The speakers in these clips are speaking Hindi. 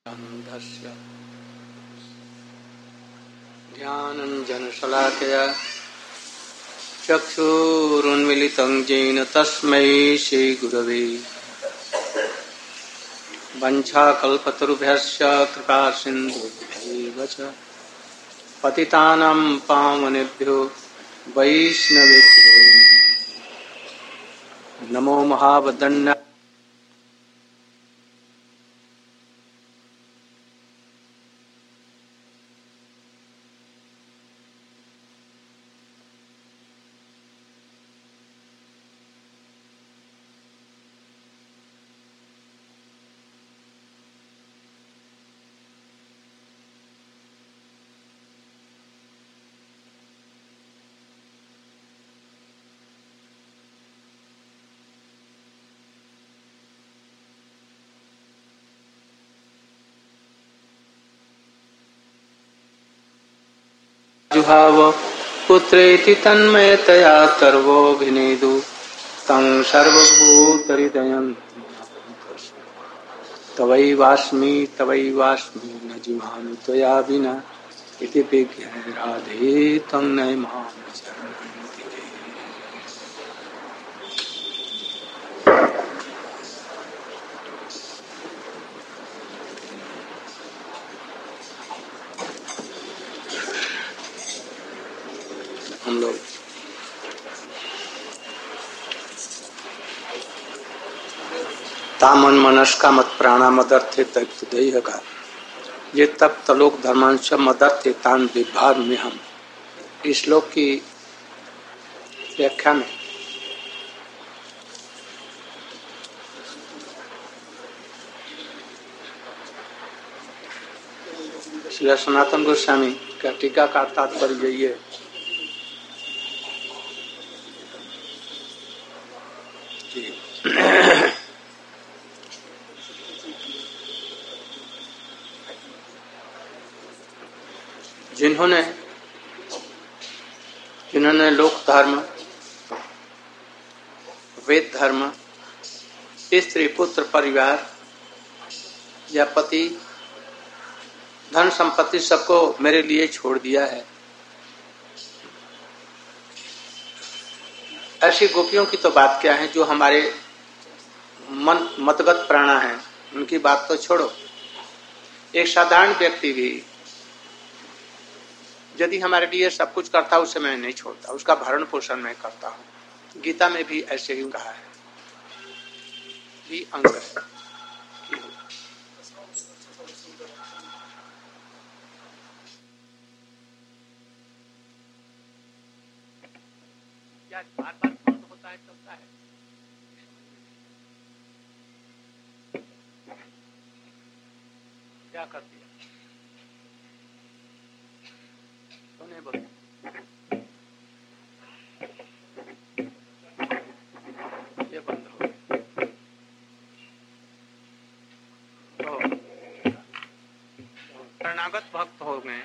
अन्धस्य ज्ञानञ्जनशलाकया चक्षुरुन्मीलितं येन तस्मै श्रीगुरवे वञ्चाकल्पतरुभ्यश्च कृपासिन्धुभ्यैव च पतितानां पावनेभ्यो वैष्णवेभ्यो नमो महावदन्याय। जुहाव पुत्रेति तन्मयतया सर्वोऽभिनेदु तं सर्वभूतहृदयं तवैवास्मि न जीवामि त्वया विना इति विज्ञाय राधे तं नयमां शरणं दिवे। हम लोग तामन मनस्का मत प्राणा मदर्थे तैक्तुदेह का ये तप तलोक धर्मांश मदर्थे तान विभाग में हम इस श्लोक की व्याख्या में श्री सनातन गोस्वामी का टीका का तात्पर्य यही है जिन्होंने लोक धर्म, वेद धर्म, स्त्री पुत्र परिवार या पति धन संपत्ति सबको मेरे लिए छोड़ दिया है, ऐसी गोपियों की तो बात क्या है जो हमारे मन मतगत प्राणा है, उनकी बात तो छोड़ो। एक साधारण व्यक्ति भी यदि हमारे लिए सब कुछ करता उसे मैं नहीं छोड़ता, उसका भरण पोषण मैं करता हूँ। गीता में भी ऐसे ही कहा है, भी अंग है। बार बार बंद होता है, चलता है। क्या कर दिया? तो नहीं बोल, ये बंद हो तो शरणागत भक्त हो गए,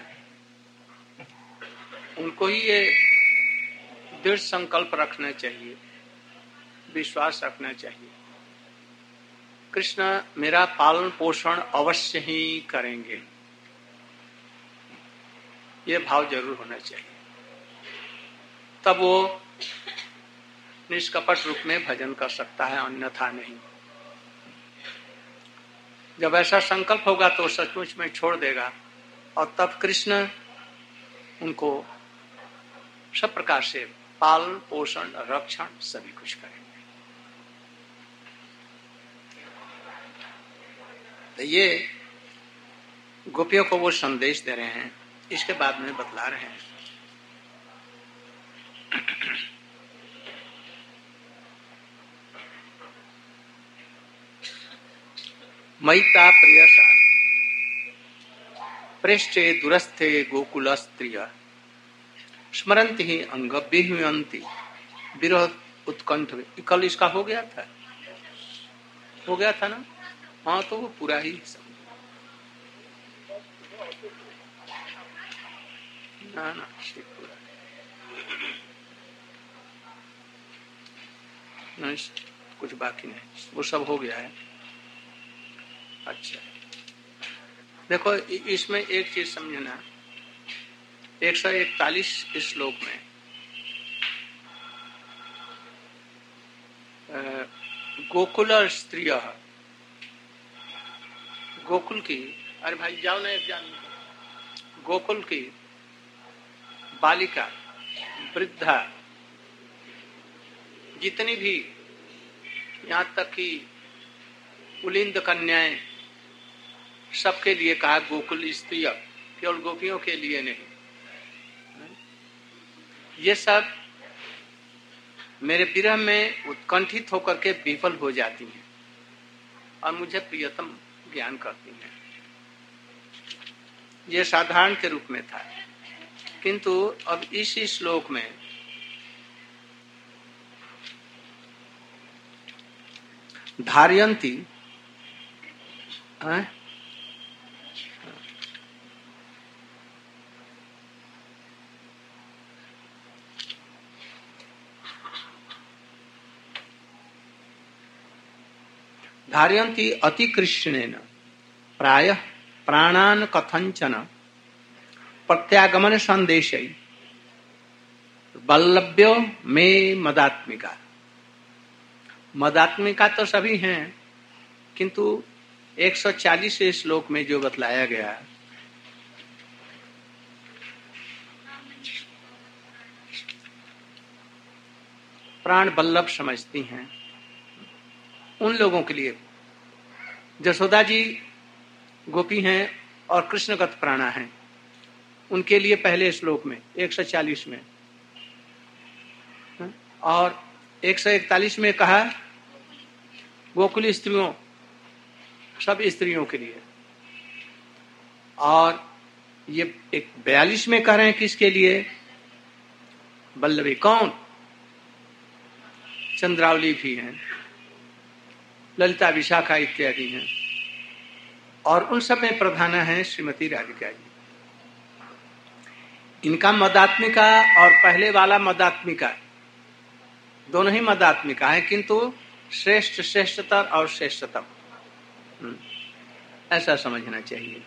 उनको ही ये दृढ़ संकल्प रखना चाहिए, विश्वास रखना चाहिए, कृष्ण मेरा पालन पोषण अवश्य ही करेंगे, ये भाव जरूर होना चाहिए। तब वो निष्कपट रूप में भजन कर सकता है, अन्यथा नहीं। जब ऐसा संकल्प होगा तो सचमुच में छोड़ देगा और तब कृष्ण उनको सब प्रकार से पालन पोषण रक्षण सभी कुछ करेंगे। तो ये गोपियों को वो संदेश दे रहे हैं, इसके बाद में बतला रहे हैं। मैता प्रियसा पृष्ठे दूरस्थे गोकुल स्त्रिय स्मरन्ति ही अंग विह्वन्ति विरह उत्कंठ। कल इसका हो गया था ना? हाँ, तो वो पूरा ही ना पूरा नहीं, कुछ बाकी नहीं, वो सब हो गया है। अच्छा, देखो इसमें एक चीज समझना, 141 श्लोक में गोकुल स्त्रिय, गोकुल की, अरे भाई जाओ ना एग्जाम, गोकुल की बालिका, वृद्धा, जितनी भी, यहाँ तक कि कुलिंद कन्याएं, सबके लिए कहा गोकुल स्त्रिय, केवल गोपियों के लिए नहीं। ये सब मेरे विरह में उत्कंठित होकर के विफल हो जाती हैं और मुझे प्रियतम ज्ञान करती हैं। ये साधारण के रूप में था, किंतु अब इस श्लोक में धारयंती, धारयन्ति अतिकृष्णेन प्रायः प्राणान् कथंचन प्रत्यागमन संदेशै वल्लभ्यो मे मदात्मिका। मदात्मिका तो सभी हैं, किंतु 140 श्लोक में जो बतलाया गया, प्राण वल्लभ समझती हैं उन लोगों के लिए। जसोदा जी गोपी हैं और कृष्णगत प्राणा हैं, उनके लिए पहले श्लोक में 140 में, और 141 में कहा गोकुल स्त्रियों, सब स्त्रियों के लिए। और ये 42 में कह रहे हैं किसके लिए? वल्लभी। कौन? चंद्रावली भी हैं, ललिता विशाखा इत्यादि हैं, और उन सब में प्रधान है श्रीमती राधिका जी। इनका मदात्मिका और पहले वाला मदात्मिका दोनों ही मदात्मिका है, किंतु श्रेष्ठ श्रेष्ठतर और श्रेष्ठतम, ऐसा समझना चाहिए।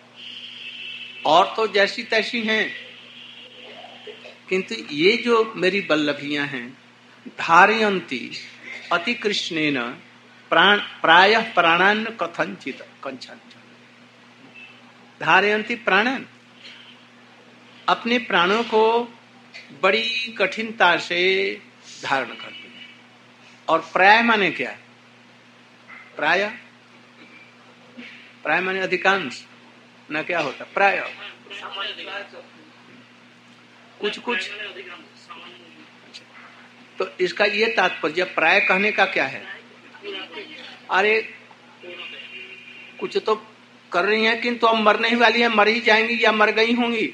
और तो जैसी तैसी हैं, किंतु ये जो मेरी वल्लभियां हैं, धारयन्ति अति कृष्णेन प्रायः प्राणान कथंचित कंचन। धारयन्ति प्राणान, अपने प्राणों को बड़ी कठिनता से धारण करते हैं। और प्राय माने क्या? प्राय, प्राय माने अधिकांश, ना क्या होता प्राय, कुछ कुछ। तो इसका ये तात्पर्य प्राय कहने का क्या है? अरे कुछ तो कर रही हैं, किंतु अब मरने ही वाली है, मर ही जाएंगी या मर गई होंगी।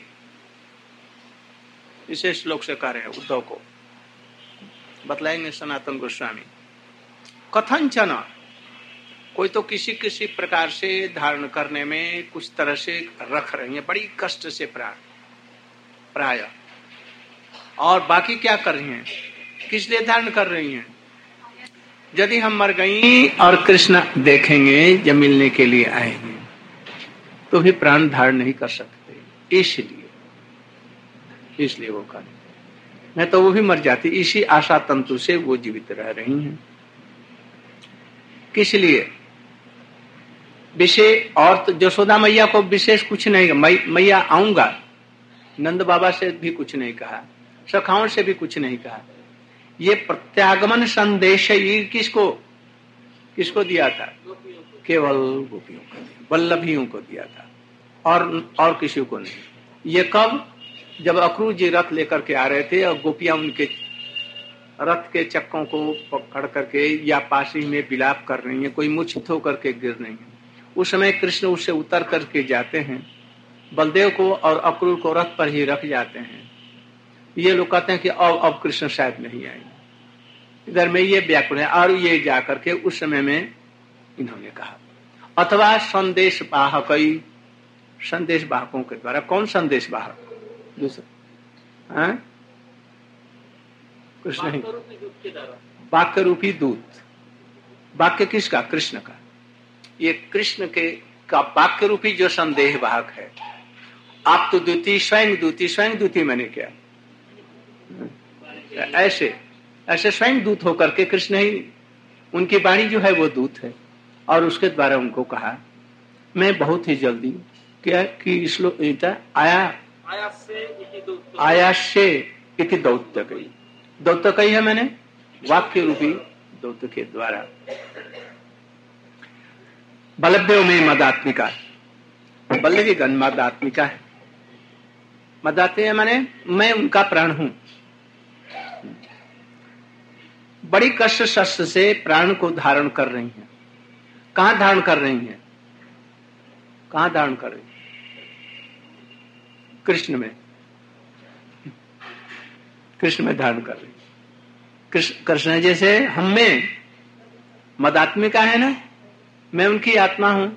इसे श्लोक से कह रहे हैं उद्धव को, बतलाएंगे सनातन गोस्वामी। कथंचन, कोई तो किसी किसी प्रकार से धारण करने में कुछ तरह से रख रही है, बड़ी कष्ट से प्राय। और बाकी क्या कर रही हैं? किस लिए धारण कर रही हैं? यदि हम मर गई और कृष्ण देखेंगे, जब मिलने के लिए आएंगे, तो भी प्राण धारण नहीं कर सकते, इसलिए वो कर, नहीं तो वो भी मर जाती। इसी आशा तंतु से वो जीवित रह रही हैं। किस लिए? विशेष, और तो यशोदा मैया को विशेष कुछ नहीं, मैया आऊंगा, नंद बाबा से भी कुछ नहीं कहा, सखाओं से भी कुछ नहीं कहा। ये प्रत्यागमन संदेश ये किसको किसको दिया था? केवल गोपियों को, वल्लभियों को दिया था, और किसी को नहीं। ये कब? जब अक्रूर जी रथ लेकर के आ रहे थे और गोपियां उनके रथ के चक्कों को पकड़ करके या पासी में विलाप कर रही हैं, कोई मूर्छित होकर के गिर रही है, उस समय कृष्ण उससे उतर करके जाते हैं, बलदेव को और अक्रूर को रथ पर ही रख जाते हैं। ये लोग कहते हैं कि अब कृष्ण शायद नहीं आएंगे, इधर में ये व्याकुल है। और ये जाकर के उस समय में इन्होंने कहा, अथवा संदेश वाहक, संदेश वाहकों के द्वारा। कौन संदेश वाहक? दूसरा कृष्ण ही, वाक्य रूपी दूत। वाक्य किसका? कृष्ण का। ये कृष्ण के का वाक्य रूपी जो संदेह वाहक है। आप तो द्वितीय स्वयं द्वितीय मैंने क्या, ऐसे ऐसे स्वयं दूत होकर के कृष्ण ही, उनकी वाणी जो है वो दूत है। और उसके द्वारा उनको कहा मैं बहुत ही जल्दी क्या कि श्लोक आयासे इति दौत्यकई है, मैंने वाक्य रूपी दौत्य के द्वारा। बलभ्यो में मदात्मिका, बल्लवी गण मदात्मिका है। मदात्मिका माने मैं उनका प्राण हूं। बड़ी कष्ट शस्त्र से प्राण को धारण कर रही हैं। कहां धारण कर रही हैं? कहां धारण कर रही हैं? कृष्ण में, कृष्ण में धारण कर रही। कृष्ण जैसे हम में मदात्मिका है ना, मैं उनकी आत्मा हूं।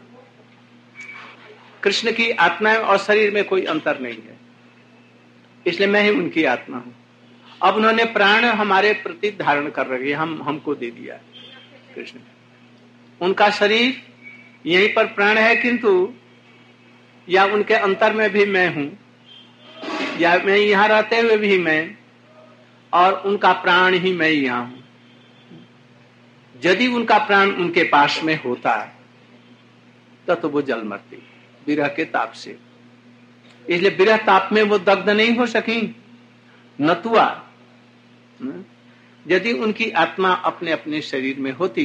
कृष्ण की आत्मा और शरीर में कोई अंतर नहीं है, इसलिए मैं ही उनकी आत्मा हूं। अब उन्होंने प्राण हमारे प्रति धारण कर रही है, हमको दे दिया कृष्ण। उनका शरीर यहीं पर प्राण है, किंतु या उनके अंतर में भी मैं हूं, या मैं यहां रहते हुए भी मैं, और उनका प्राण ही मैं यहां हूं। यदि उनका प्राण उनके पास में होता तो वो जल मरती विरह के ताप से। इसलिए विरह ताप में वो दग्ध नहीं हो सकी। नतुआ यदि उनकी आत्मा अपने अपने शरीर में होती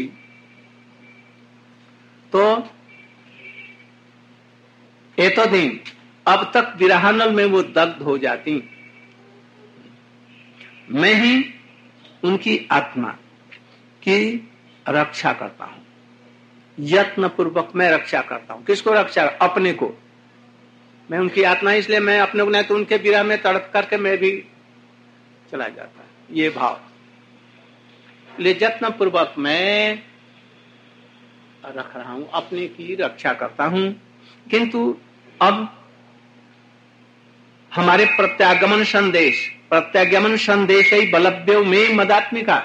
तो एतोदिन अब तक विरहानल में वो दग्ध हो जाती। मैं ही उनकी आत्मा की रक्षा करता हूं, यत्न पूर्वक मैं रक्षा करता हूं। किसको रक्षा? अपने को। मैं उनकी आत्मा, इसलिए मैं अपने को, नहीं तो उनके विरह में तड़प करके मैं भी चला जाता। ये भाव ले यत्न पूर्वक मैं रख रहा हूं, अपने की रक्षा करता हूं। किंतु अब हमारे प्रत्यागमन संदेश ही बलभ्यो में मदात्मिका,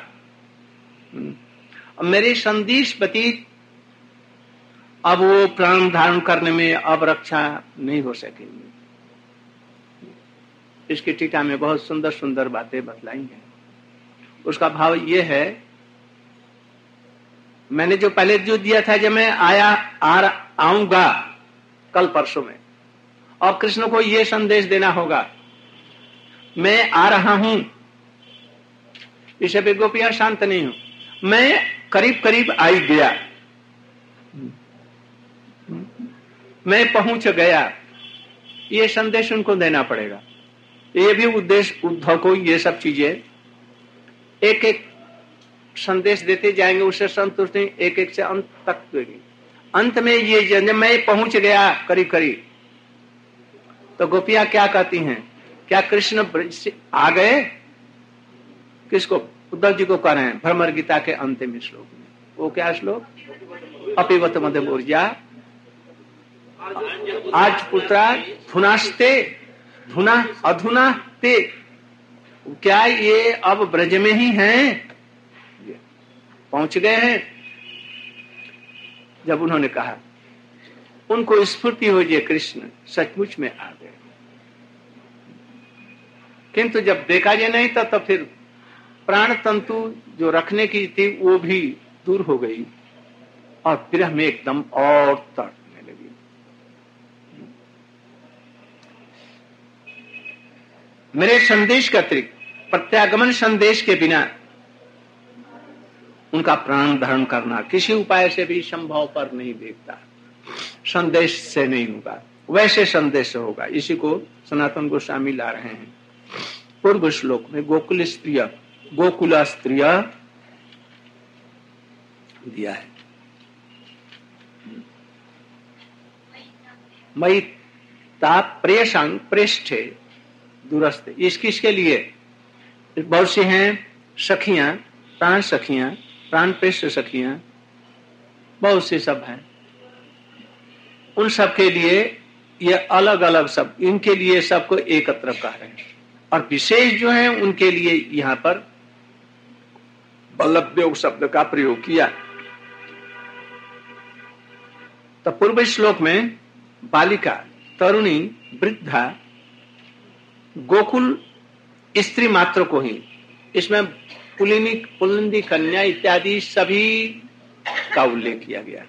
मेरे संदेश व्यतीत अब वो प्राण धारण करने में अब रक्षा नहीं हो सकेगी। इसकी टीका में बहुत सुंदर सुंदर बातें बतलाई हैं। उसका भाव ये है, मैंने जो पहले जो दिया था, जब मैं आऊंगा कल परसों में, और कृष्ण को ये संदेश देना होगा मैं आ रहा हूं। इसे भी गोपियां शांत नहीं हूं, मैं करीब करीब आई गया, मैं पहुंच गया, ये संदेश उनको देना पड़ेगा। ये भी उद्देश्य उद्धव को ये सब चीजें एक एक संदेश देते जाएंगे, उससे संतुष्ट नहीं, एक एक से अंत तक देगी। अंत में ये जब मैं पहुंच गया करीब करीब, तो गोपियां क्या कहती हैं? क्या कृष्ण आ गए? किसको? उद्धव जी को कह रहे हैं भ्रमर गीता के अंतिम श्लोक में। वो क्या श्लोक? अपिवत मध्य ऊर्जा आज पुत्रा धुनास्ते धुना अधुना ते। क्या ये अब ब्रज में ही हैं? पहुंच गए हैं। जब उन्होंने कहा, उनको स्फूर्ति हो जे कृष्ण सचमुच में आ गए। किंतु जब देखा जे नहीं तो फिर प्राण तंतु जो रखने की थी वो भी दूर हो गई, और विरह में एकदम और तड़पने लगी। मेरे संदेश का अतिरिक्त प्रत्यागमन संदेश के बिना उनका प्राण धारण करना किसी उपाय से भी संभव पर नहीं देखता। संदेश से नहीं होगा, वैसे संदेश होगा। इसी को सनातन गोस्वामी ला रहे हैं। पूर्व श्लोक में गोकुल स्त्रिय दिया है। मई ताप प्रेषांग पृष्ठे दूरस्थ। किसके लिए? बहुत सी हैं सखियां, प्राण सखियां, प्राण पृष्ठ सखियां, बहुत से सब हैं। उन सब के लिए ये अलग अलग सब, इनके लिए सबको एकत्र कह रहे हैं। और विशेष जो है उनके लिए यहां पर बलभ्यो शब्द का प्रयोग किया। तो पूर्व श्लोक में बालिका, तरुणी, वृद्धा, गोकुल स्त्री मात्र को ही, इसमें पुलिंदी कन्या इत्यादि सभी का उल्लेख किया गया।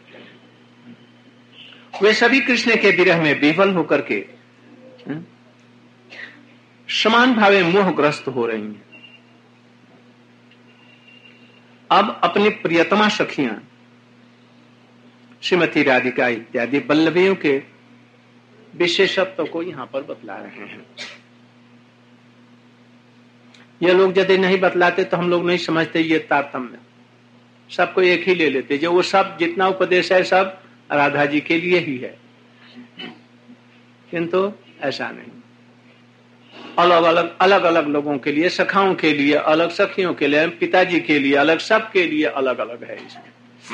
वे सभी कृष्ण के विरह में विफल होकर के समान भावे मोहग्रस्त हो रही हैं। अब अपनी प्रियतमा सखियां श्रीमती राधिका इत्यादि वल्लभियों के विशेषत्व को यहां पर बतला रहे हैं। ये लोग यदि नहीं बतलाते तो हम लोग नहीं समझते ये तारतम्य, सबको एक ही ले लेते, जो वो सब जितना उपदेश है सब राधा जी के लिए ही है, किंतु ऐसा नहीं। अलग अलग लोगों के लिए, सखाओं के लिए अलग, सखियों के लिए, पिताजी के लिए अलग, सबके लिए अलग अलग है इसमें।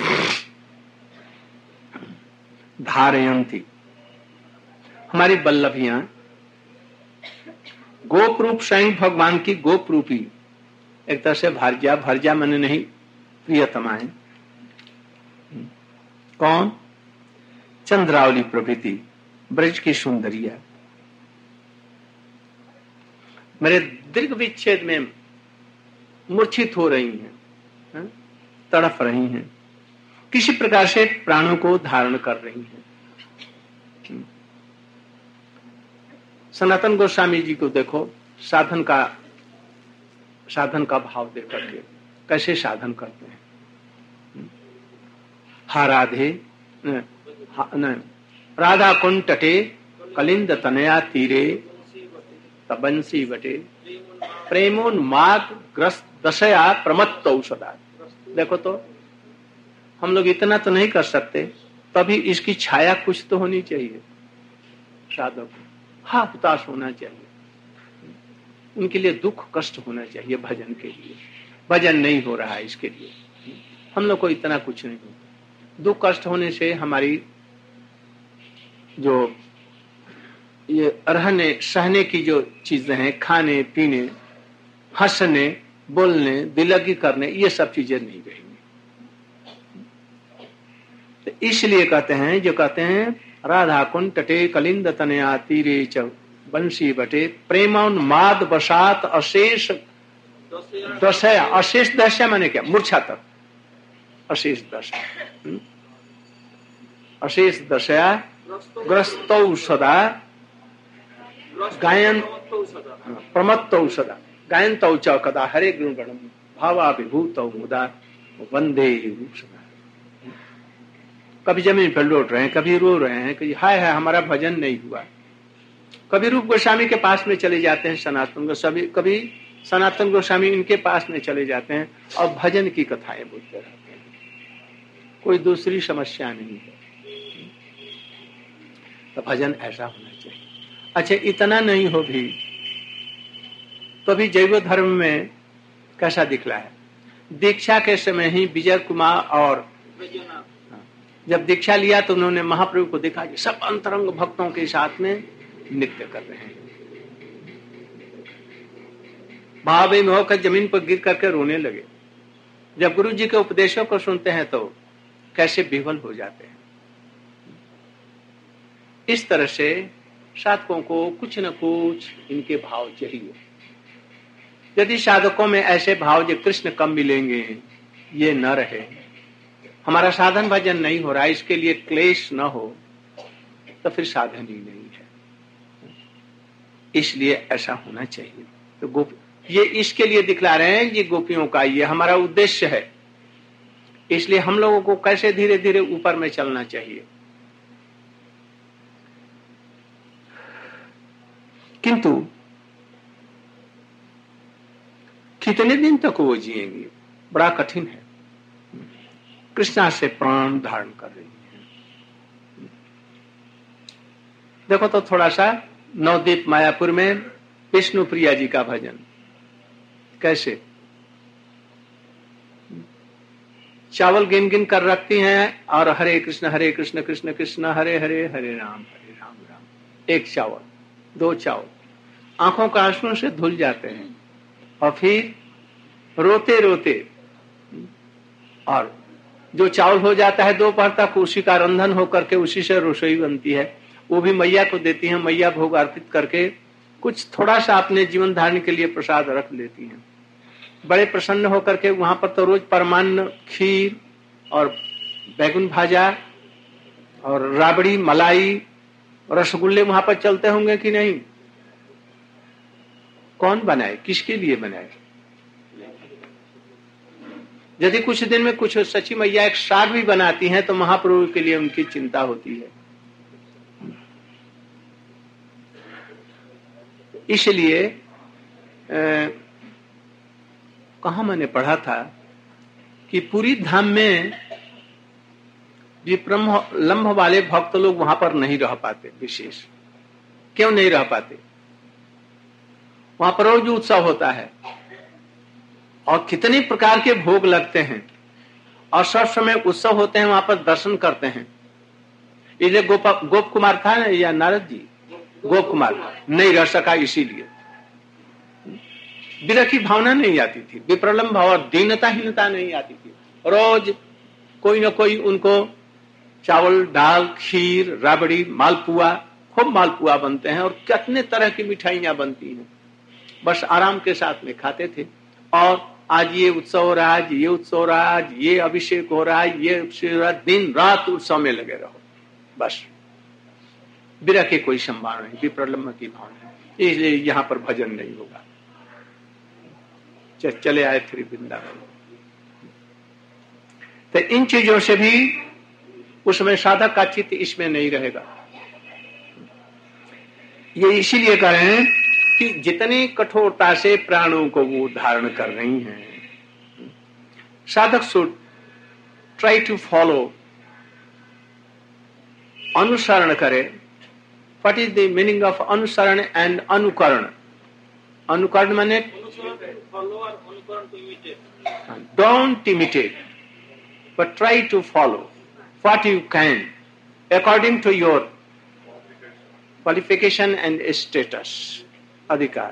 धारयंती, हमारी वल्लभियां गोप रूप स्वयं भगवान की गोप रूपी, एक तरह से भारजा, भरजा मैंने नहीं, प्रियतमा है। कौन? चंद्रावली प्रभृति ब्रज की सुंदरिया मेरे दीर्घ विच्छेद में मूर्छित हो रही हैं, तड़फ रही हैं, किसी प्रकार से प्राणों को धारण कर रही हैं। सनातन गोस्वामी जी को देखो, साधन का भाव दे करके कैसे साधन करते हैं। हा राधे राधा कुंड तटे कलिंद तनया तीरे तबंसी बटे प्रेमोन्माद ग्रस्त दशया प्रमत्त औषधा। देखो तो हम लोग इतना तो नहीं कर सकते, तभी इसकी छाया कुछ तो होनी चाहिए साधक को। हाँ, हुताश होना चाहिए, उनके लिए दुख कष्ट होना चाहिए भजन के लिए। भजन नहीं हो रहा है, इसके लिए हम लोग को इतना कुछ नहीं होता। दुख कष्ट होने से हमारी जो ये रहने सहने की जो चीजें हैं, खाने पीने, हंसने, बोलने, दिलगी करने, ये सब चीजें नहीं रहेंगी। तो इसलिए कहते हैं, जो कहते हैं राधा कुंड तटे कलिंद तनया तीरे च बंसी बटे प्रेमोन्माद वशात अशेष दशया। अशेष दशा माने क्या? मूर्छा तक अशेष दशा। अशेष दशया ग्रस्तौ सदा गायन प्रमत्तौ सदा गायन्तौ च कदा हरे गुणगणम भावाभिभूतौ मुदा वंदे सदा। कभी जमीन पर लौट रहे हैं, कभी रो रहे हैं कि हाय हाय हमारा भजन नहीं हुआ। कभी रूप गोस्वामी के पास में चले जाते हैं सनातन गोस्वामी, कभी सनातन गोस्वामी इनके पास में चले जाते हैं और भजन की कथाएं बोलते रहते हैं। कोई दूसरी समस्या नहीं है। तो भजन ऐसा होना चाहिए। अच्छा, इतना नहीं हो भी तो भी जैव धर्म में कैसा दिखला है? दीक्षा के समय ही विजय कुमार और जब दीक्षा लिया तो उन्होंने महाप्रभु को देखा कि सब अंतरंग भक्तों के साथ में नृत्य कर रहे हैं। भावे में होकर जमीन पर गिर करके रोने लगे। जब गुरु जी के उपदेशों को सुनते हैं तो कैसे विह्वल हो जाते हैं। इस तरह से साधकों को कुछ न कुछ इनके भाव चाहिए। यदि साधकों में ऐसे भाव जो कृष्ण कम मिलेंगे, ये न रहे, हमारा साधन भजन नहीं हो रहा, इसके लिए क्लेश न हो, तो फिर साधन ही नहीं है। इसलिए ऐसा होना चाहिए। तो गोप ये इसके लिए दिखला रहे हैं, ये गोपियों का ये हमारा उद्देश्य है। इसलिए हम लोगों को कैसे धीरे धीरे ऊपर में चलना चाहिए। किंतु कितने दिन तक वो जिएंगे, बड़ा कठिन है। कृष्णा से प्राण धारण कर रही है। देखो तो थोड़ा सा नवदीप मायापुर में विष्णु प्रिया जी का भजन कैसे चावल गिन गिन कर रखती हैं और हरे कृष्ण कृष्ण कृष्ण हरे हरे हरे राम राम। एक चावल, दो चावल, आंखों का आंसू से धुल जाते हैं और फिर रोते रोते और जो चावल हो जाता है दोपहर तक, उसी का रंधन होकर के उसी से रसोई बनती है, वो भी मैया को देती है। मैया भोग अर्पित करके कुछ थोड़ा सा अपने जीवन धारण के लिए प्रसाद रख लेती हैं। बड़े प्रसन्न होकर के वहां पर तो रोज परमान्न, खीर और बैगन भाजा और राबड़ी, मलाई, रसगुल्ले वहां पर चलते होंगे कि नहीं? कौन बनाए, किसके लिए बनाए? यदि कुछ दिन में कुछ सची मैया एक साग भी बनाती हैं तो महाप्रभु के लिए उनकी चिंता होती है। इसलिए कहा मैंने पढ़ा था कि पूरी धाम में विप्रलंभ वाले भक्त लोग वहां पर नहीं रह पाते। विशेष क्यों नहीं रह पाते? वहां पर रोज उत्सव होता है और कितने प्रकार के भोग लगते हैं और सब समय उत्सव होते हैं, वहां पर दर्शन करते हैं। इसलिए गोप कुमार था या नारद जी, गोप कुमार नहीं रह सका, इसीलिए विरह की भावना नहीं आती थी, विप्रलंभ भाव और दीनताहीनता नहीं आती थी। रोज कोई न कोई उनको चावल, दाल, खीर, राबड़ी, मालपुआ, खूब मालपुआ बनते हैं और कितने तरह की मिठाइयां बनती हैं। बस आराम के साथ में खाते थे। और आज ये उत्सव हो रहा है, आज ये उत्सव हो रहा है, आज ये अभिषेक हो रहा है, ये अभिषेक हो रहा है, दिन रात उत्सव में लगे रहो। बस विरह की कोई संभावना नहीं, विप्रलंभ की भावना है। इसलिए यहाँ पर भजन नहीं होगा। चले आए फिर वृंदावन। तो इन चीजों से भी उसमें साधक का चित्त इसमें नहीं रहेगा। ये इसीलिए कह रहे हैं कि जितनी कठोरता से प्राणों को वो धारण कर रही हैं, साधक शुड ट्राई टू फॉलो, अनुसरण करे। What is the meaning of अनुसरण एंड अनुकरण? अनुकरण माने don't imitate but try to follow what you can according to your qualification and status, adhikar.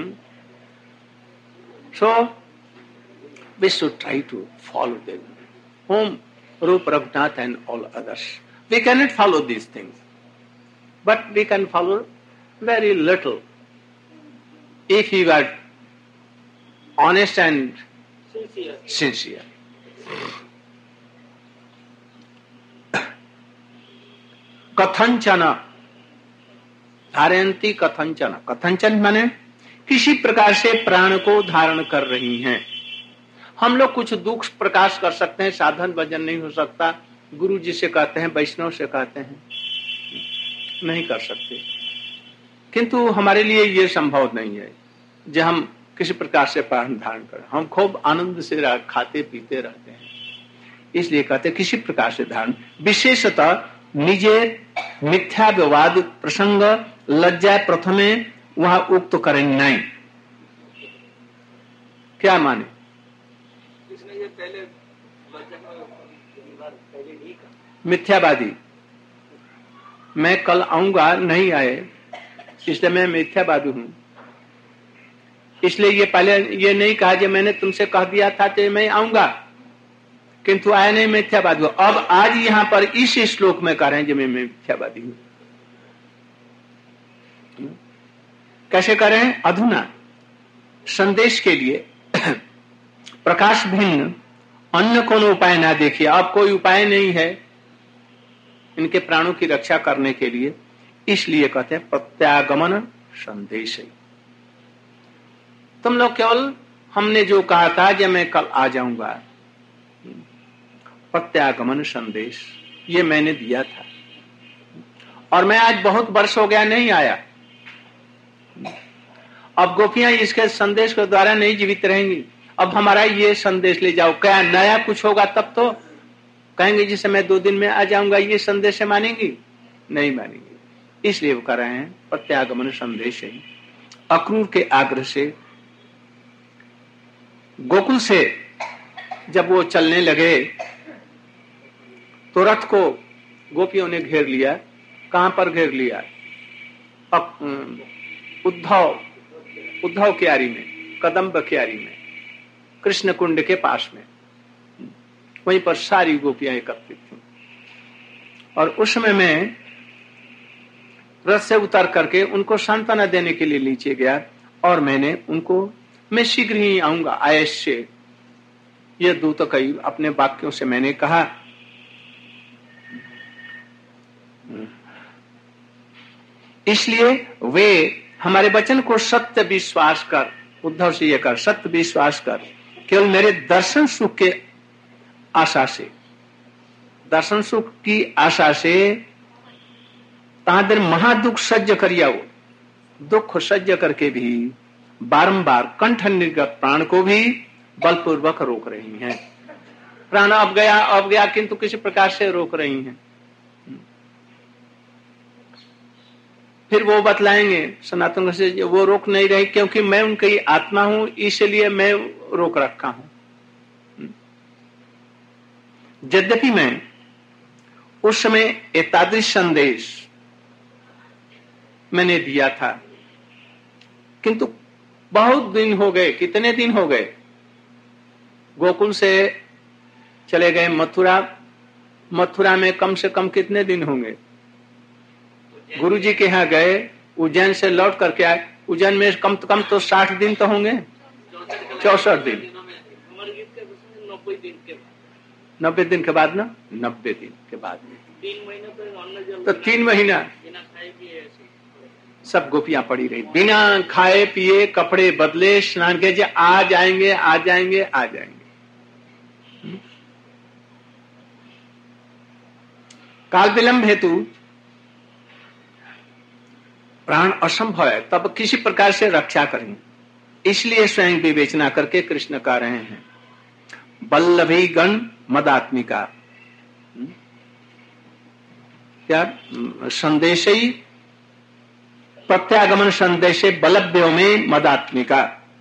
So we should try to follow them, whom Rup, Raghunath and all others. We cannot follow these things, but we can follow very little if you are honest and sincere. कथंचन धारयंती, कथंचन, कथंचन माने किसी प्रकार से प्राण को धारण कर रही हैं। हम लोग कुछ दुख प्रकाश कर सकते हैं, साधन भजन नहीं हो सकता। गुरु जी से कहते हैं, वैष्णव से कहते हैं, नहीं कर सकते। किंतु हमारे लिए ये संभव नहीं है जो हम किसी प्रकार से प्राण धारण करें। हम खूब आनंद से खाते पीते रहते हैं, इसलिए कहते हैं किसी प्रकार से धारण। विशेषतः निजे मिथ्या विवाद प्रसंग लज्जा प्रथमे वहां उक्त करें नहीं। क्या माने? मिथ्यावादी, मैं कल आऊंगा, नहीं आए, इसलिए मैं मिथ्यावादी हूं। इसलिए ये पहले ये नहीं कहा कि मैंने तुमसे कह दिया था कि मैं आऊंगा, किंतु आया नहीं, मिथ्यावादी। अब आज यहां पर इस श्लोक में कह रहे हैं कि मैं मिथ्यावादी हूं। कैसे कह रहे हैं? अधुना संदेश के लिए प्रकाश भिन्न अन्य कौन उपाय ना देखिए। अब कोई उपाय नहीं है इनके प्राणों की रक्षा करने के लिए, इसलिए कहते हैं प्रत्यागमन संदेश। तुम लोग केवल हमने जो कहा था कि मैं कल आ जाऊंगा, प्रत्यागमन संदेश ये मैंने दिया था और मैं आज बहुत वर्ष हो गया नहीं आया। अब गोपियां इसके संदेश के द्वारा नहीं जीवित रहेंगी। अब हमारा ये संदेश ले जाओ, क्या नया कुछ होगा तब तो कहेंगे जिसे मैं 2 दिन में आ जाऊंगा, ये संदेश से मानेंगी? नहीं मानेंगे। इसलिए वो कर रहे हैं प्रत्यागमन संदेश है। अक्रूर के आग्रह से गोकुल से जब वो चलने लगे तो रथ को गोपियों ने घेर लिया। कहां पर घेर लिया? उद्धव क्यारी में, कदम्ब क्यारी में, कृष्ण कुंड के पास में। वहीं पर सारी गोपियां एकत्रित थी। और उस समय मैं रथ से उतर करके उनको सांत्वना देने के लिए नीचे गया और मैंने उनको, मैं शीघ्र ही आऊंगा आयश्य, यह दूत कई अपने वाक्यों से मैंने कहा। इसलिए वे हमारे वचन को सत्य विश्वास कर, उद्धव से यह कर, सत्य विश्वास कर, केवल मेरे दर्शन सुख के आशा से, दर्शन सुख की आशा से तादर महादुख सज्ज करिया, दुख सज्ज करके भी बारंबार कंठ निर्गत प्राण को भी बलपूर्वक रोक रही हैं। प्राण अब गया किंतु किसी प्रकार से रोक रही हैं। फिर वो बतलाएंगे सनातन से, वो रोक नहीं रही क्योंकि मैं उनकी आत्मा हूं, इसलिए मैं रोक रखा हूं। यद्यपि मैं उस समय एतादृश संदेश मैंने दिया था, किंतु बहुत दिन हो गए। कितने दिन हो गए? गोकुल से चले गए मथुरा, मथुरा में कम से कम कितने दिन होंगे? गुरु जी के यहाँ गए, उज्जैन से लौट करके आए, उज्जैन में कम से कम तो 60 दिन तो होंगे, 64 दिन, 90 दिन के बाद ना, 90 दिन के बाद 3 महीना तो 3 महीना सब गोपियां पड़ी रही, बिना खाए पिए, कपड़े बदले, स्नान के, आ जाएंगे आ जाएंगे आ जाएंगे। काल विलंब हेतु प्राण असंभव है, तब किसी प्रकार से रक्षा करें, इसलिए स्वयं विवेचना करके कृष्ण कह रहे हैं वल्लभी गण मदात्मिका, क्या संदेश ही प्रत्यागमन संदेशे बलभ्यो में मदात्मिका।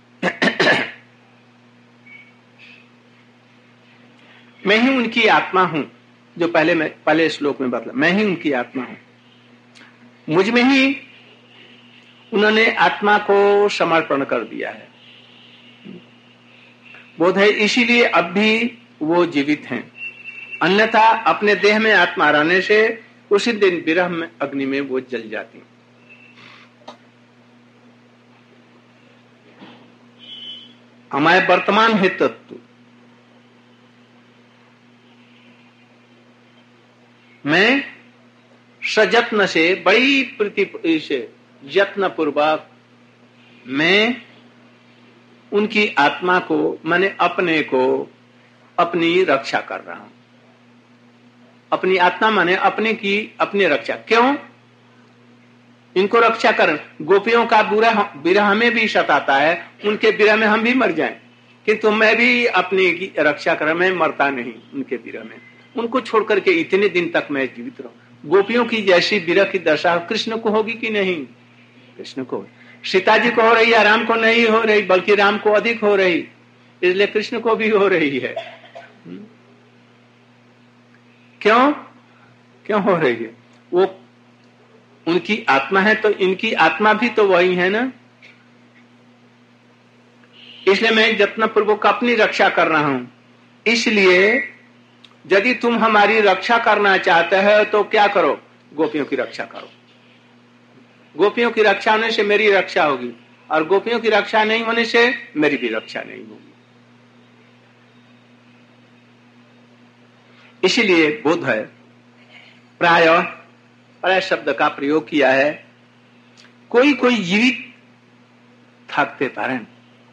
मैं ही उनकी आत्मा हूं, जो पहले श्लोक में बतला, मैं ही उनकी आत्मा हूं, मुझ में ही उन्होंने आत्मा को समर्पण कर दिया है। बोध है इसीलिए अब भी वो जीवित हैं, अन्यथा अपने देह में आत्मा रहने से उसी दिन विरह में अग्नि में वो जल जाती। हमारे वर्तमान है तत्व, मैं सजत्न से, बड़ी प्रीति से, यत्न पूर्वक मैं उनकी आत्मा को, मैंने अपने को, अपनी रक्षा कर रहा हूं। अपनी आत्मा माने अपने की अपनी रक्षा। क्यों इनको रक्षा कर? गोपियों का विरह हमें भी सताता है, उनके विरह में हम भी मर जाएं, किंतु मैं भी अपनी की रक्षा कर, मैं मरता नहीं उनके विरह में। उनको छोड़ करके इतने दिन तक मैं जीवित रहूं। गोपियों की जैसी विरह की दशा कृष्ण को होगी कि नहीं? कृष्ण को, सीता जी को हो रही है, राम को नहीं हो रही, बल्कि राम को अधिक हो रही, इसलिए कृष्ण को भी हो रही है। क्यों हो रही है? वो उनकी आत्मा है, तो इनकी आत्मा भी तो वही है ना। इसलिए मैं यत्नपूर्वक अपनी रक्षा कर रहा हूं। इसलिए यदि तुम हमारी रक्षा करना चाहते हो तो क्या करो? गोपियों की रक्षा करो। गोपियों की रक्षा होने से मेरी रक्षा होगी, और गोपियों की रक्षा नहीं होने से मेरी भी रक्षा नहीं होगी। इसीलिए बोध है प्राय शब्द का प्रयोग किया है। कोई कोई जीवित थकते पारण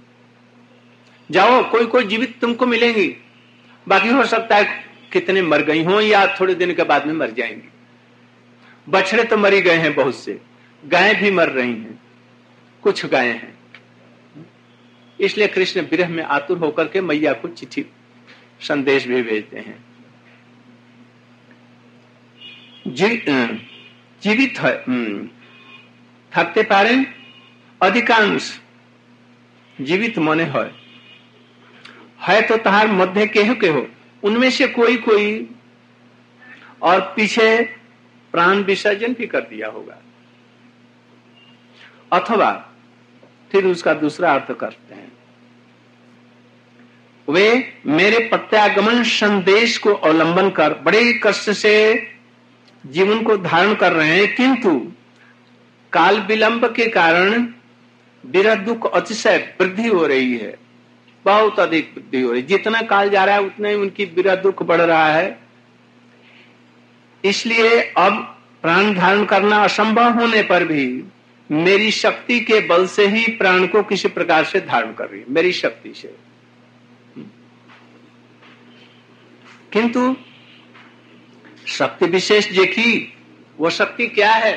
जाओ, कोई जीवित तुमको मिलेंगी, बाकी हो सकता है कितने मर गई हों या थोड़े दिन के बाद में मर जाएंगी। बछड़े तो मरी गए हैं बहुत से, गायें भी मर रही हैं, कुछ गायें हैं। इसलिए कृष्ण विरह में आतुर होकर के मैया को चिट्ठी संदेश भी भेजते हैं। जीवित है थकते पारे अधिकांश जीवित मने है तो तहार मध्य केहो उनमें से कोई और पीछे प्राण विसर्जन भी कर दिया होगा। अथवा फिर उसका दूसरा अर्थ करते हैं, वे मेरे प्रत्यागमन संदेश को अवलंबन कर बड़े कष्ट से जीवन को धारण कर रहे हैं, किंतु काल विलंब के कारण विरह दुख अतिशय वृद्धि हो रही है, बहुत अधिक वृद्धि हो रही है। जितना काल जा रहा है उतना ही उनकी विरह दुख बढ़ रहा है। इसलिए अब प्राण धारण करना असंभव होने पर भी मेरी शक्ति के बल से ही प्राण को किसी प्रकार से धारण कर रही है, मेरी शक्ति से। किंतु शक्ति विशेष देखी, वो शक्ति क्या है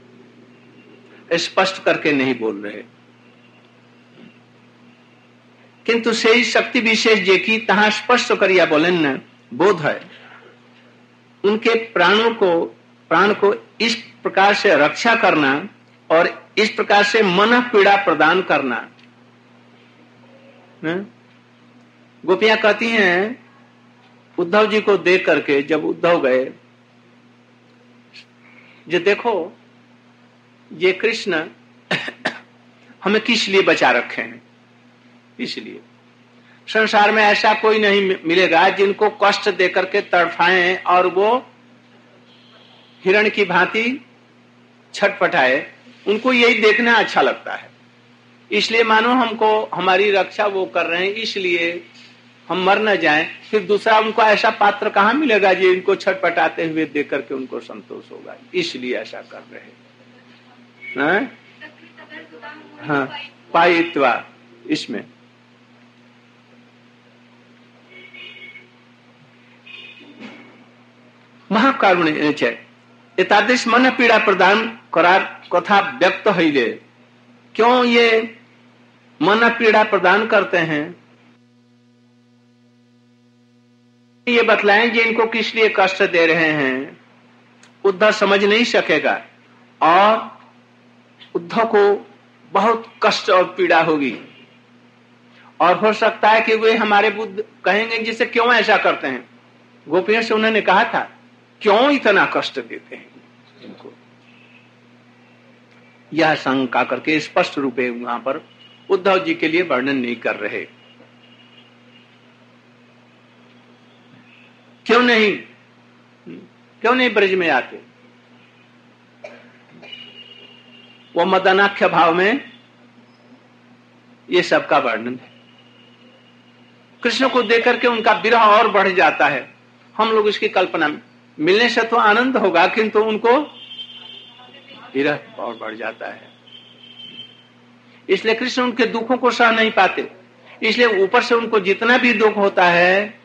स्पष्ट करके नहीं बोल रहे, किंतु सही शक्ति विशेष देखी तहां स्पष्ट करिया बोले न बोध है। उनके प्राण को इस प्रकार से रक्षा करना और इस प्रकार से मन पीड़ा प्रदान करना। गोपियां कहती हैं उद्धव जी को देख करके, जब उद्धव गए, जो देखो ये कृष्ण हमें किस लिए बचा रखे हैं, इसलिए संसार में ऐसा कोई नहीं मिलेगा जिनको कष्ट देकर के तड़फाएं और वो हिरण की भांति छटपटाए। उनको यही देखना अच्छा लगता है, इसलिए मानो हमको हमारी रक्षा वो कर रहे हैं, इसलिए हम मर न जाएं। फिर दूसरा उनको ऐसा पात्र कहां मिलेगा जो इनको छटपटाते हुए देख करके उनको संतोष होगा, इसलिए ऐसा कर रहे हैं। हाँ, पायित्वा इसमें महाकारुण्य एतादृश मन पीड़ा प्रदान करार कथा व्यक्त है। क्यों ये मन पीड़ा प्रदान करते हैं, ये बतलाएं जी इनको किस लिए कष्ट दे रहे हैं। उद्धव समझ नहीं सकेगा और उद्धव को बहुत कष्ट और पीड़ा होगी, और हो सकता है कि वे हमारे बुद्ध कहेंगे जिसे क्यों ऐसा करते हैं। गोपियों से उन्होंने कहा था क्यों इतना कष्ट देते हैं इनको, यह शंका करके स्पष्ट रूप में वहां पर उद्धव जी के लिए वर्णन नहीं कर रहे। क्यों नहीं ब्रज में आते, वो मदनाख्य भाव में ये सबका वर्णन है। कृष्ण को देख करके उनका विरह और बढ़ जाता है। हम लोग इसकी कल्पना में, मिलने से तो आनंद होगा किंतु उनको विरह और बढ़ जाता है, इसलिए कृष्ण उनके दुखों को सह नहीं पाते। इसलिए ऊपर से उनको जितना भी दुख होता है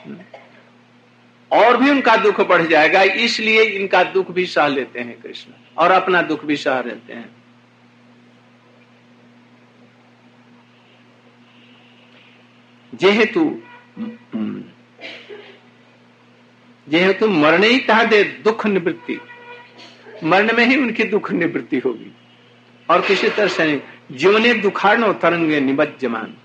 और भी उनका दुख बढ़ जाएगा, इसलिए इनका दुख भी सह लेते हैं कृष्ण और अपना दुख भी सह लेते हैं। जेहेतु मरने ही कहा दे दुख निवृत्ति, मरण में ही उनकी दुख निवृत्ति होगी और किसी तरह से नहीं। जीवने दुखार्णो तरंगे निमज्जमान,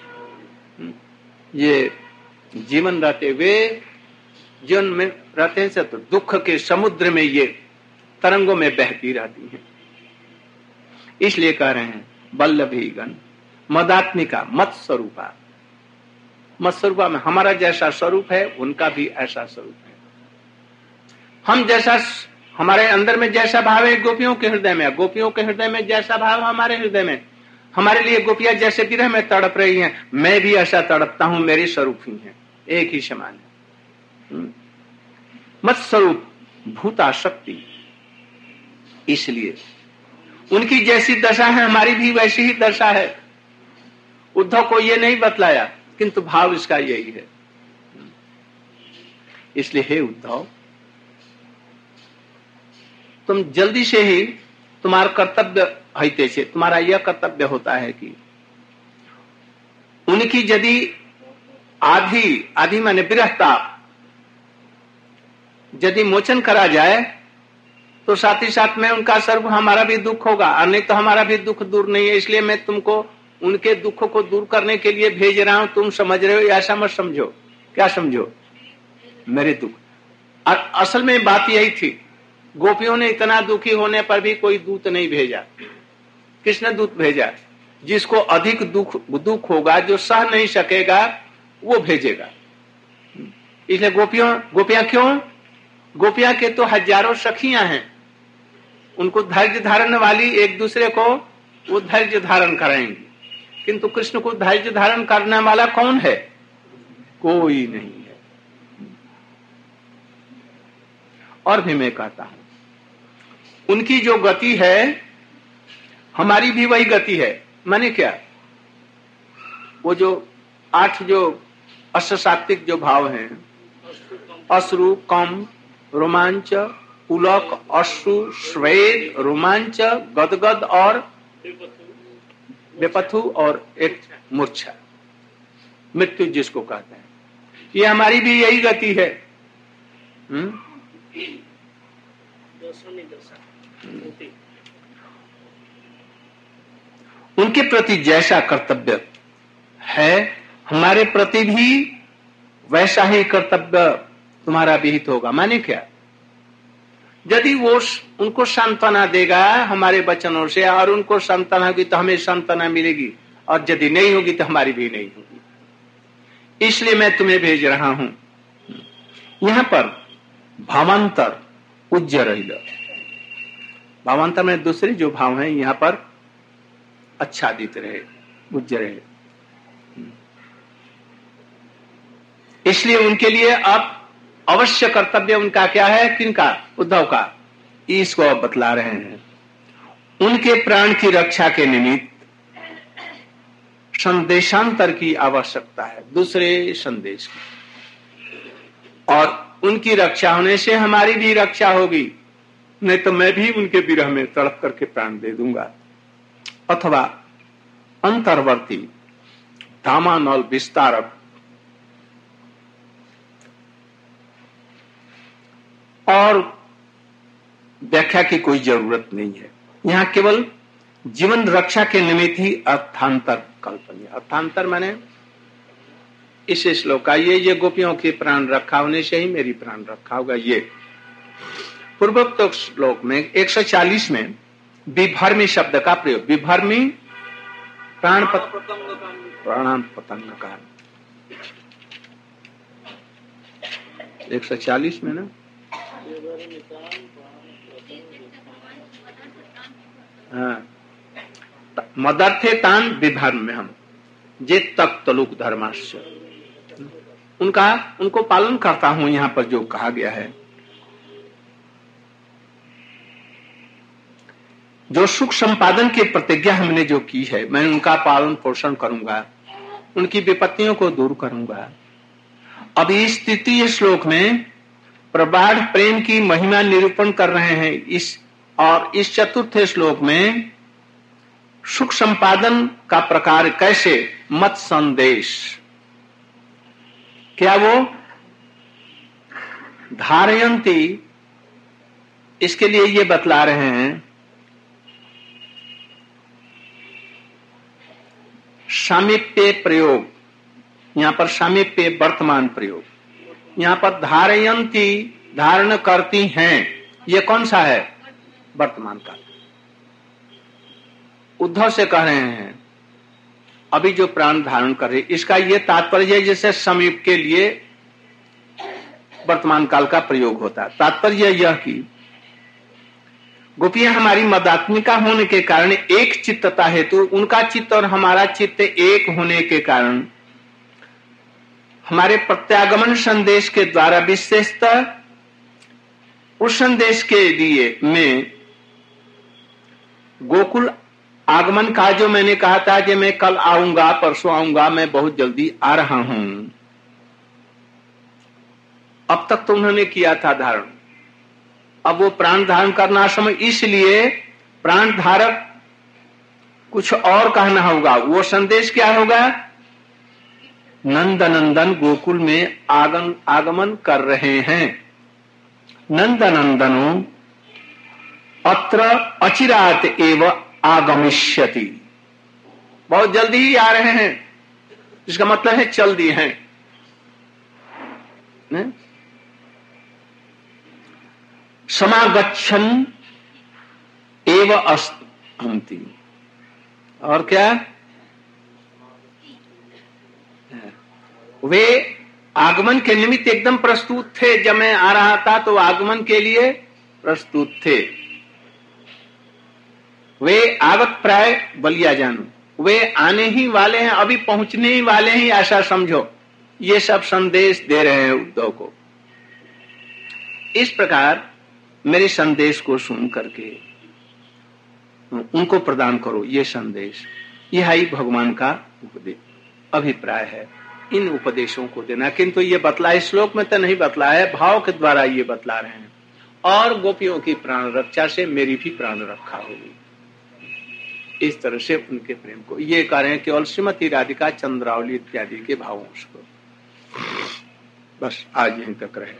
ये जीवन रहते हुए, जीवन में रहते हैं तो दुख के समुद्र में ये तरंगों में बहती रहती हैं। इसलिए कह रहे हैं वल्लभी गण मदात्मिका मत स्वरूपा, मत स्वरूपा में हमारा जैसा स्वरूप है उनका भी ऐसा स्वरूप है। हम जैसा, हमारे अंदर में जैसा भाव है गोपियों के हृदय में, गोपियों के हृदय में जैसा भाव हमारे हृदय में। हमारे लिए गोपियां जैसे विरह में तड़प रही हैं, मैं भी ऐसा तड़पता हूं, मेरे स्वरूप ही है, एक ही समान है। मत स्वरूप भूता शक्ति, इसलिए उनकी जैसी दशा है हमारी भी वैसी ही दशा है। उद्धव को ये नहीं बतलाया किंतु भाव इसका यही है। इसलिए हे उद्धव, तुम जल्दी से ही, तुम्हारा कर्तव्य है से, तुम्हारा यह कर्तव्य होता है कि उनकी यदि आधी माने विरहता यदि मोचन करा जाए तो साथ ही साथ में उनका सर्व हमारा भी दुख होगा, और नहीं तो हमारा भी दुख दूर नहीं है। इसलिए मैं तुमको उनके दुख को दूर करने के लिए भेज रहा हूं, तुम समझ रहे हो, ऐसा मत समझो। क्या समझो? मेरे दुख। और असल में बात यही थी, गोपियों ने इतना दुखी होने पर भी कोई दूत नहीं भेजा। किसने दूत भेजा? जिसको अधिक दुख होगा, जो सह नहीं सकेगा, वो भेजेगा। इसलिए गोपियां क्यों? गोपियां के तो हजारों सखियां हैं, उनको धैर्य धारण वाली एक दूसरे को वो धैर्य धारण कराएंगी, किंतु कृष्ण को धैर्य धारण करने वाला कौन है? कोई नहीं है। और भी मैं कहता हूं, उनकी जो गति है हमारी भी वही गति है। माने क्या? वो जो 8 जो अष्टसात्विक जो भाव हैं, अश्रु, कम, रोमांच, पुलक, अश्रु, श्वेत, रोमांच, गदगद और बेपथु और एक मूर्छा, मृत्यु जिसको कहते हैं, ये हमारी भी यही गति है। उनके प्रति जैसा कर्तव्य है, हमारे प्रति भी वैसा ही कर्तव्य तुम्हारा विहित होगा। माने क्या? यदि वो उनको सांत्वना देगा हमारे वचनों से, और उनको सांत्वना होगी तो हमें सांत्वना मिलेगी, और यदि नहीं होगी तो हमारी भी नहीं होगी। इसलिए मैं तुम्हें भेज रहा हूं। यहां पर भावांतर उज्जर रहिल, भावांतर में दूसरे जो भाव हैं यहां पर आच्छादित रहे, उज्जर रहे। इसलिए उनके लिए अब अवश्य कर्तव्य उनका क्या है? किनका? उद्धव का। इसको अब बतला रहे हैं। उनके प्राण की रक्षा के निमित्त संदेशांतर की आवश्यकता है, दूसरे संदेश की, और उनकी रक्षा होने से हमारी भी रक्षा होगी। नहीं तो मैं भी उनके विरह में तड़प करके प्राण दे दूंगा। अथवा अंतर्वर्ती धामानल विस्तारक, और व्याख्या की कोई जरूरत नहीं है। यहां केवल जीवन रक्षा के निमित्त ही अर्थांतर कल्पनीय। अर्थांतर माने इस श्लोक का ये गोपियों के प्राण रखा होने से ही मेरी प्राण रखा होगा। ये पूर्वोक्त श्लोक में 140 में विभर्मी शब्द का प्रयोग, विभर्मी प्राण पतंग का 140 में ना, हाँ, मदर्थे तान विभर्म में हम जे तक तलुक धर्माश्य, उनको पालन करता हूं। यहां पर जो कहा गया है, जो सुख संपादन की प्रतिज्ञा हमने जो की है, मैं उनका पालन पोषण करूंगा, उनकी विपत्तियों को दूर करूंगा। अब इस तृतीय श्लोक में प्रगाढ़ प्रेम की महिमा निरूपण कर रहे हैं और इस चतुर्थ श्लोक में सुख संपादन का प्रकार कैसे, मत संदेश, क्या वो धारयंती, इसके लिए ये बतला रहे हैं। सामीप्य प्रयोग, यहां पर सामीप्य वर्तमान प्रयोग, यहां पर धारयंती धारण करती हैं, ये कौन सा है? वर्तमान काल। उद्धव से कह रहे हैं अभी जो प्राण धारण कर रहे, इसका ये तात्पर्य है जैसे समीप के लिए वर्तमान काल का प्रयोग होता है। तात्पर्य यह कि गोपियां हमारी मदात्मिका होने के कारण एक चित्तता हेतु, उनका चित्त और हमारा चित्त एक होने के कारण हमारे प्रत्यागमन संदेश के द्वारा विशेषतः उस संदेश के लिए में गोकुल आगमन का जो मैंने कहा था कि मैं कल आऊंगा, परसों आऊंगा, मैं बहुत जल्दी आ रहा हूं, अब तक तो उन्होंने किया था धारण। अब वो प्राण धारण करना समय, इसलिए प्राण धारक कुछ और कहना होगा। वो संदेश क्या होगा? नंदनंदन गोकुल में आगमन कर रहे हैं। नंदनंदनो अत्र अचिरात एव आगमिष्यति, बहुत जल्दी ही आ रहे हैं, इसका मतलब है चल दिए हैं। समागच्छन एव अस्ति, और क्या? वे आगमन के निमित्त एकदम प्रस्तुत थे। जब मैं आ रहा था तो आगमन के लिए प्रस्तुत थे। वे आवत प्राय बलिया जानू, वे आने ही वाले हैं, अभी पहुंचने ही वाले हैं, ऐसा समझो। ये सब संदेश दे रहे हैं उद्धव को। इस प्रकार मेरे संदेश को सुन करके उनको प्रदान करो ये संदेश। यह ही भगवान का उपदेश अभिप्राय है, इन उपदेशों को देना। किंतु ये बतला, इस श्लोक में तो नहीं बतला है, भाव के द्वारा ये बतला रहे हैं। और गोपियों की प्राण रक्षा से मेरी भी प्राण रक्षा होगी। इस तरह से उनके प्रेम को ये कह रहे हैं, केवल श्रीमती राधिका, चंद्रावली इत्यादि के भावों को। बस आज यहीं तक रहे।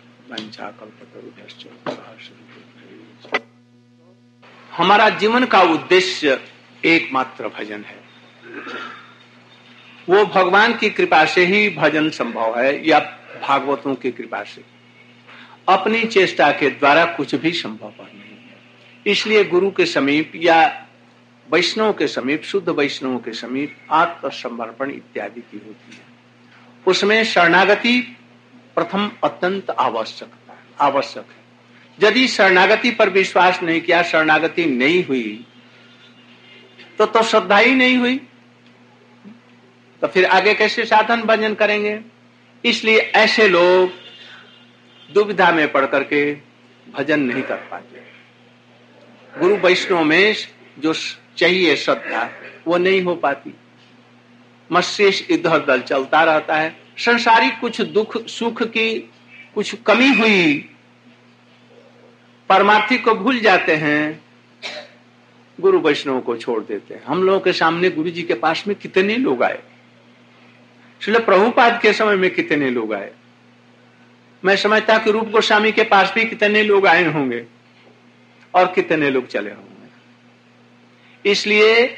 हमारा जीवन का उद्देश्य एकमात्र भजन है। वो भगवान की कृपा से ही भजन संभव है, या भागवतों की कृपा से। अपनी चेष्टा के द्वारा कुछ भी संभव नहीं है। इसलिए गुरु के समीप या वैष्णव के समीप, शुद्ध वैष्णव के समीप आत्मसमर्पण इत्यादि की होती है। उसमें शरणागति प्रथम अत्यंत आवश्यक है। यदि शरणागति पर विश्वास नहीं किया, शरणागति नहीं हुई, तो श्रद्धा ही नहीं हुई, तो फिर आगे कैसे साधन भजन करेंगे। इसलिए ऐसे लोग दुविधा में पड़ करके भजन नहीं कर पाते। गुरु वैष्णव में जो चाहिए श्रद्धा, वो नहीं हो पाती। मस्तिष्क इधर उधर चलता रहता है। संसारिक कुछ दुख सुख की कुछ कमी हुई, परमार्थी को भूल जाते हैं, गुरु वैष्णव को छोड़ देते हैं। हम लोगों के सामने गुरु जी के पास में कितने लोग आए, श्रील प्रभुपाद के समय में कितने लोग आए। मैं समझता कि रूप गोस्वामी के पास भी कितने लोग आए होंगे और कितने लोग चले होंगे। इसलिए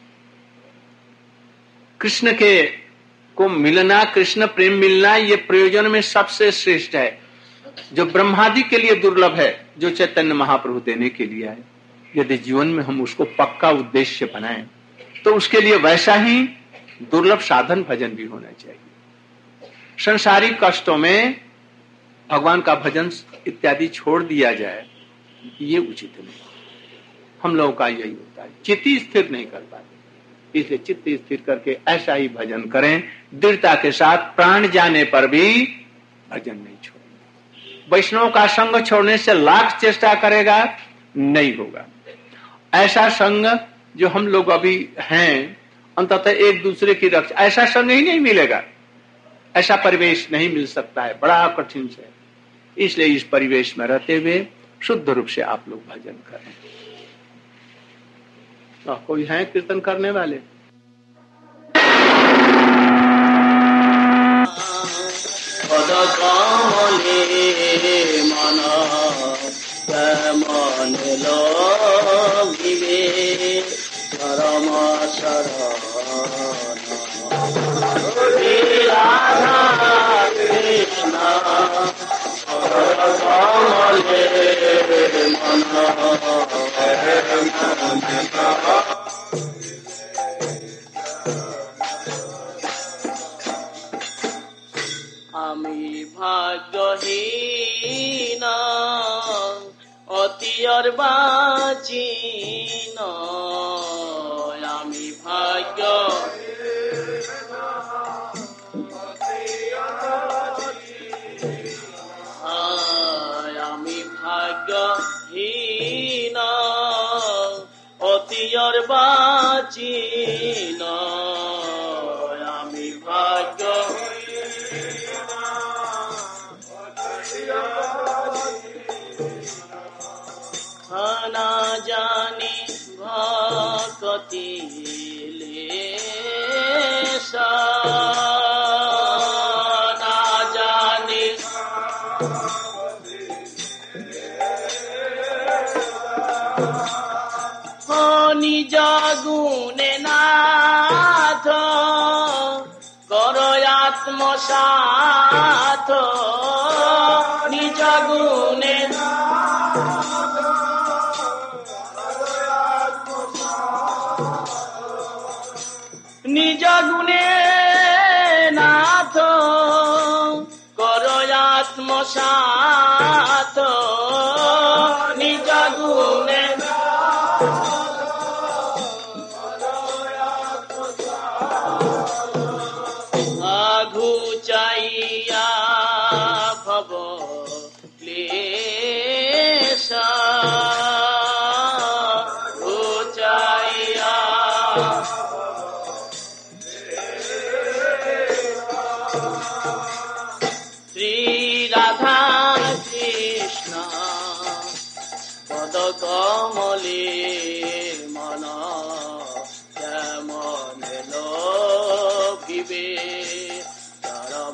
कृष्ण के को मिलना, कृष्ण प्रेम मिलना, ये प्रयोजन में सबसे श्रेष्ठ है। जो ब्रह्मादि के लिए दुर्लभ है, जो चैतन्य महाप्रभु देने के लिए है। यदि जीवन में हम उसको पक्का उद्देश्य बनाएं, तो उसके लिए वैसा ही दुर्लभ साधन भजन भी होना चाहिए। संसारिक कष्टों में भगवान का भजन इत्यादि छोड़ दिया जाए, ये उचित नहीं। हम लोगों का यही होता है, चित्त स्थिर नहीं कर पाते। इसलिए चित्त स्थिर करके ऐसा ही भजन करें, दृढ़ता के साथ। प्राण जाने पर भी भजन नहीं छोड़ेंगे। वैष्णव का संग छोड़ने से लाख चेष्टा करेगा, नहीं होगा। ऐसा संग जो हम लोग अभी हैं, अंततः एक दूसरे की रक्षा, ऐसा संग ही नहीं मिलेगा। ऐसा परिवेश नहीं मिल सकता है, बड़ा कठिन से। इसलिए इस परिवेश में रहते हुए शुद्ध रूप से आप लोग भजन करें। तो कोई है कीर्तन करने वाले? আমি ভাগ্যহীন অতি অর্বাচীন, আমি ভাগ্য আমি ভাগ্যহীন অতি অর্বাচীন, আমি ভাগ্য না জানি ভকতি লেশা, না জানি নিজ গুণে নাথ করো আত্মসাথ, নিজ গুণে নিজ গুণে নাথ সাথ নিজ গুণে ঘুচাইয়া ভব ক্লেশ ঘুচাইয়া শ্রী রাধা কৃষ্ণ পদ কমলে মন কেমনে লোভিবে চরম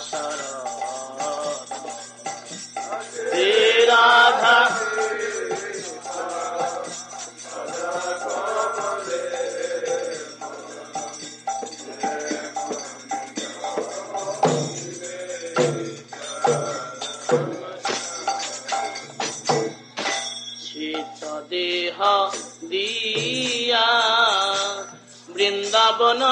শরণ শ্রী রাধা দেহ দিয়া বৃন্দাবন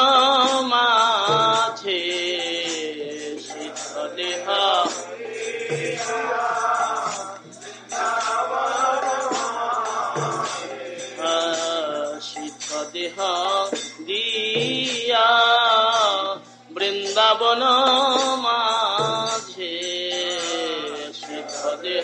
মাঝে শীত দেহ শীত দেহ দিয়া বৃন্দাবন মাঝে শীত দেহ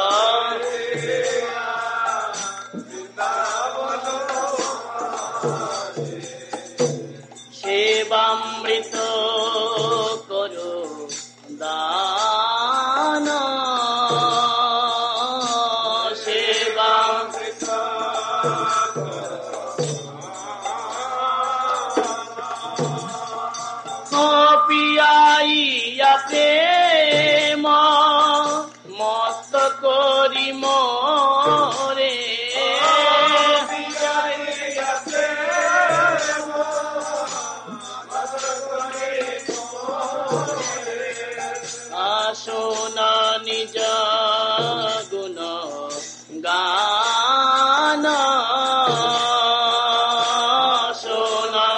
সেবামৃত করো দান সেবামৃত পিয়াইয়া প্রেম মস্ত করি মোরে শোনা নিজ গুণ গান শোনা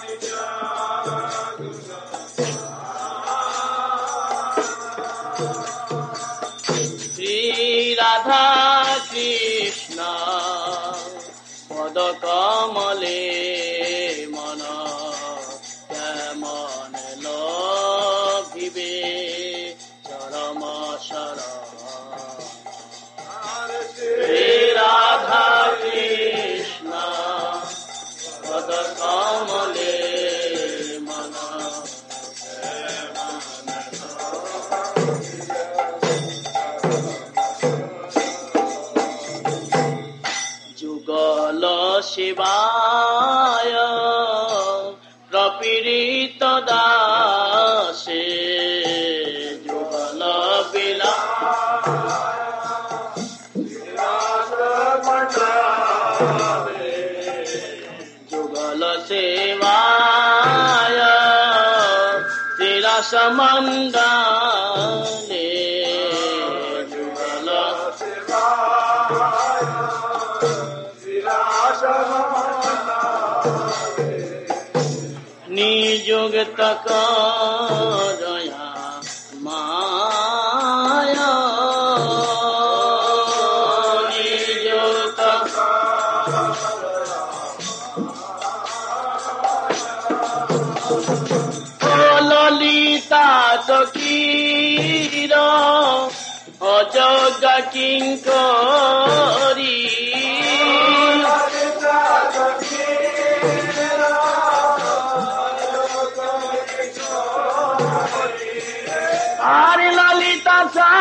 শ্রী রাধা কৃষ্ণ পদ কমলে মন কেমন লোভিবে চরম শরণ শ্রী রাধা কৃষ্ণ পদ কমলে মন যুগল শিবায় প্রপীড়িত দাসে যুগল বিলা যুগল সেবায় তিরাস মণ্ডলে যুগল নিযুক্ত করয়া মায়া নিযুক্ত ললিতা সখীর অযোগ্য কিঙ্করী আর ললিতা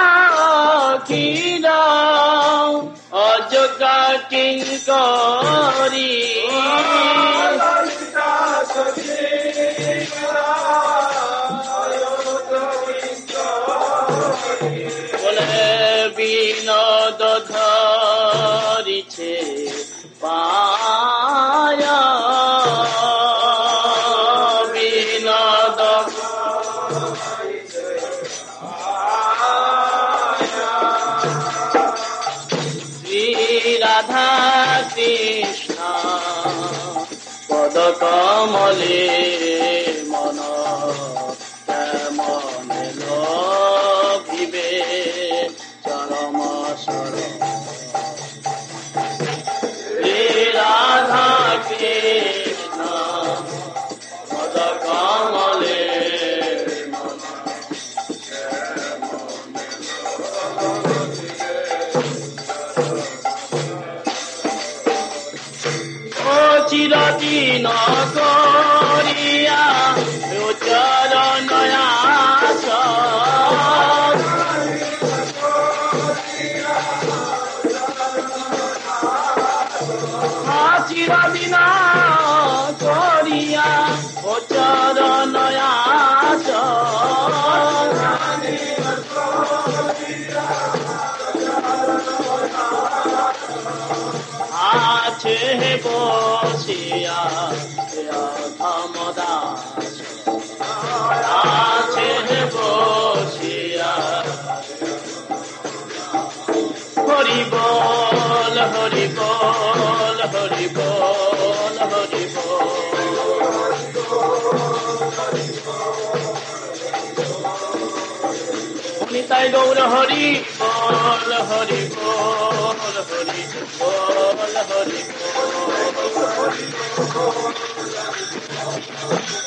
সখীর অযোগ্য কিঙ্করী বলে বিনোদ ধরিছে পায়া বিনোদ শ্রী রাধা কৃষ্ণ পদ কমলে মন কেমন লোভিবে চিরদিন করিয়া চরণ আস চিরদিন করিয়া ও চরণ আস আছে বসিয়া ধমদাস আছে বসিয়া হরি বল হরি বল হরি বল হরি বল তাই গৌর হরি বল হরি বল হরি বল হরি বল